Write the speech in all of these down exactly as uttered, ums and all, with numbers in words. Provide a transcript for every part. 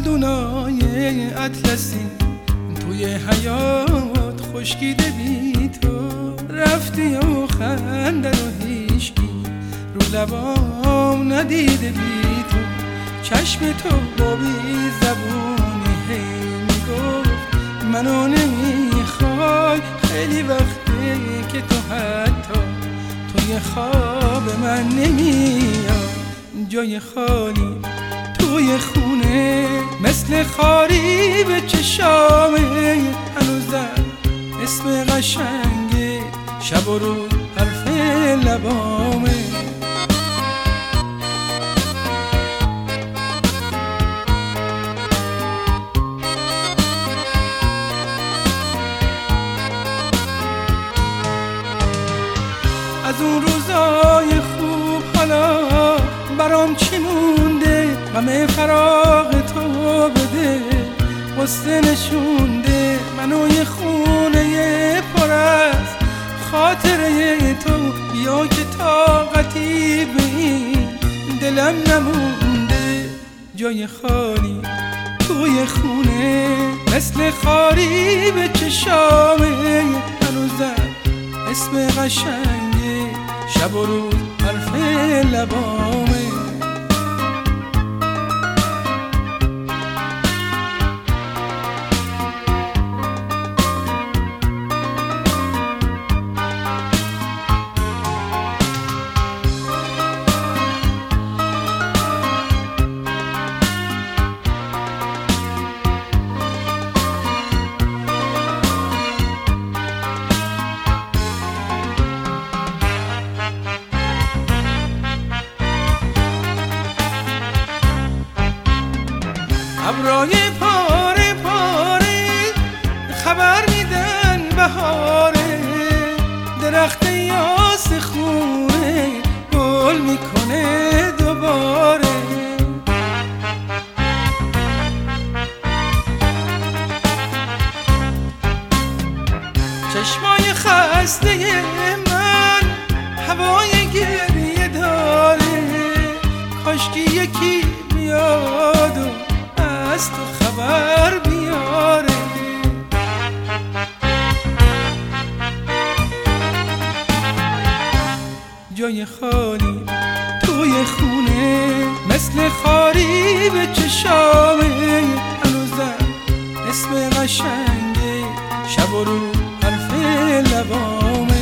گلدونای اطلسی توی حیات خشکیده بی تو، رفتی و خنده رو هیچکی رو لبام ندیده بی تو. چشم تو با بی زبونی هی میگفت منو نمیخوای، خیلی وقته که تو حتی توی خواب من نمیای. جای خالی توی خونه مثل خاری به چشامه، هنوزم اسم قشنگ شب و روز حرف لبامه. از اون روزای خوب حالا برام چی مونده؟ غم فراق تو بده، قصه نشونده منو یه خونه پر از خاطره تو. بیا که طاقتی به این دلم نمونده. جای خالی توی خونه مثل خاری به چشامه، هنوزم اسم قشنگ شب و روز حرف لبامه. ابرای پاره پاره خبر میدن بهاره، درخت یاس خونه گل میکنه دوباره. چشمای خسته من هوای گریه داره، کاشکی یکی بیاد و از تو خبر بیاره. جای خالی توی خونه مثل خاری به چشامه، هنوزم اسم قشنگ شب و روز حرف لبامه.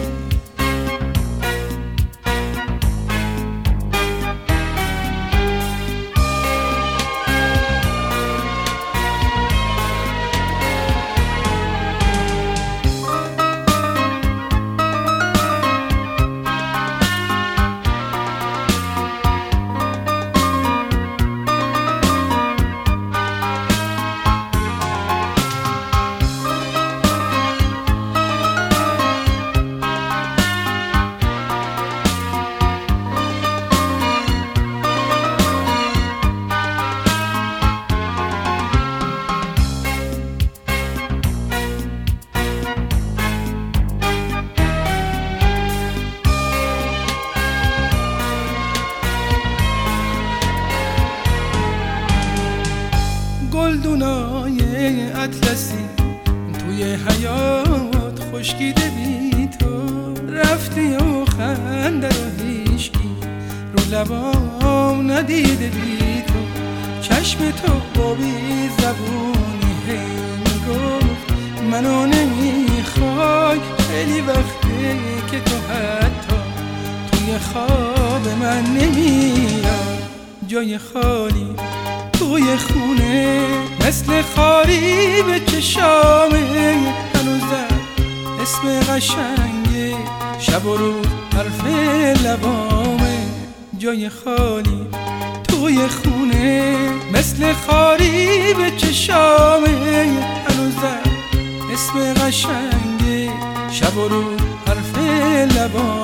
گلدونای اطلسی توی حیات خشکیده بی تو، رفتی و خنده رو هیچکی رو لبام ندیده بی تو. چشم تو با بی زبونی هی میگفت منو نمیخوای، خیلی وقته که تو حتی توی خواب من نمیای. جای خالی توی خونه مثل خاری به چشامه، هنوزم اسم قشنگ شب و روز حرف لبامه. جای خالی توی خونه مثل خاری به چشامه، هنوزم اسم قشنگ شب و روز حرف لبامه.